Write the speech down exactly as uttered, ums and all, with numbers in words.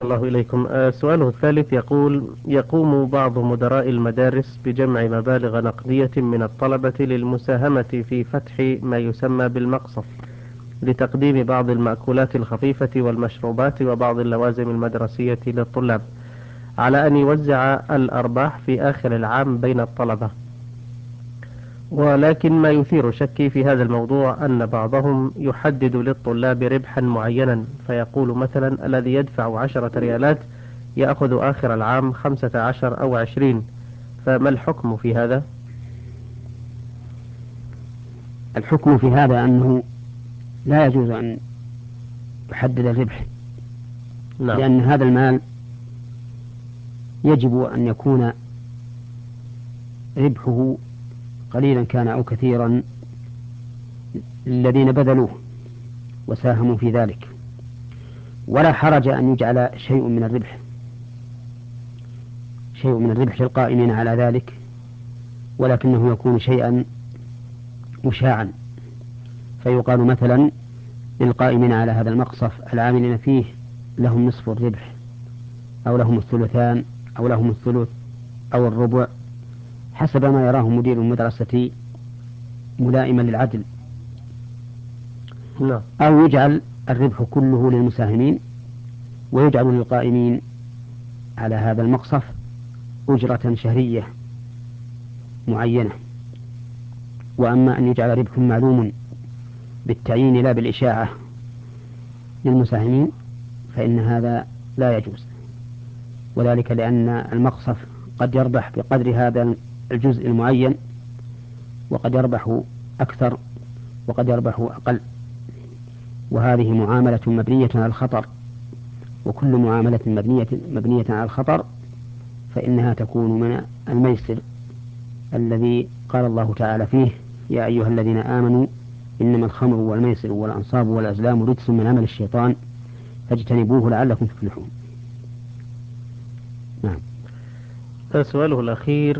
الله إليكم. آه، سؤاله الثالث يقول: يقوم بعض مدراء المدارس بجمع مبالغ نقدية من الطلبة للمساهمة في فتح ما يسمى بالمقصف، لتقديم بعض المأكولات الخفيفة والمشروبات وبعض اللوازم المدرسية للطلاب، على أن يوزع الأرباح في آخر العام بين الطلبة. ولكن ما يثير شكي في هذا الموضوع أن بعضهم يحدد للطلاب ربحا معينا، فيقول مثلا: الذي يدفع عشرة ريالات يأخذ آخر العام خمسة عشر أو عشرين. فما الحكم في هذا؟ الحكم في هذا أنه لا يجوز أن يحدد الربح، نعم. لأن هذا المال يجب أن يكون ربحه قليلا كان أو كثيرا للذين بذلوه وساهموا في ذلك، ولا حرج أن يجعل شيء من الربح شيء من الربح للقائمين على ذلك، ولكنه يكون شيئا مشاعا، فيقال مثلا للقائمين على هذا المقصف العاملين فيه لهم نصف الربح، أو لهم الثلثان، أو لهم الثلث، أو الربع، حسب ما يراه مدير المدرسة ملائما للعدل. نعم. أو يجعل الربح كله للمساهمين، ويجعل للقائمين على هذا المقصف أجرة شهرية معينة. وأما أن يجعل ربح معلوم بالتعيين لا بالإشاعة للمساهمين فإن هذا لا يجوز، وذلك لأن المقصف قد يربح بقدر هذا الجزء المعين، وقد يربح أكثر، وقد يربح أقل، وهذه معاملة مبنية على الخطر، وكل معاملة مبنية مبنية على الخطر فإنها تكون من الميسر الذي قال الله تعالى فيه: يا أيها الذين آمنوا إنما الخمر والميسر والأنصاب والأزلام رجس من عمل الشيطان فاجتنبوه لعلكم تفلحون. نعم. سؤاله الأخير